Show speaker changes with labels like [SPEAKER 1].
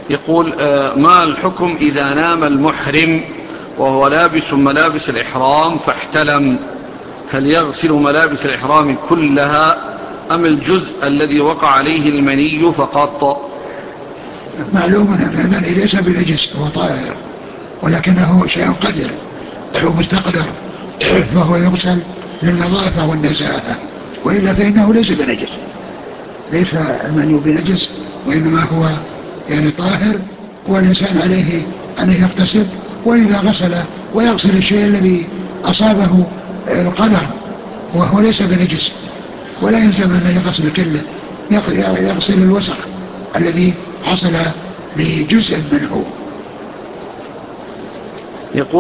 [SPEAKER 1] يقول ما الحكم إذا نام المحرم وهو لابس ملابس الإحرام فاحتلم؟ هل يغسل ملابس الإحرام كلها أم الجزء الذي وقع عليه المني فقط؟
[SPEAKER 2] معلوم أن المني ليس بنجس، هو طاهر، ولكنه شيء قدر ومستقدر، فهو يغسل للنظافة والنزاهة، وإلا فإنه ليس بنجس، ليس المني بنجس، وإنما هو يعني طاهر، والإنسان عليه أن يغتسل، وإذا غسل ويغسل الشيء الذي أصابه القدر وهو ليس بنجس، ولا يلزم أن يغسل كله، يغسل الوسخ الذي حصل لجزء منه.
[SPEAKER 1] يقول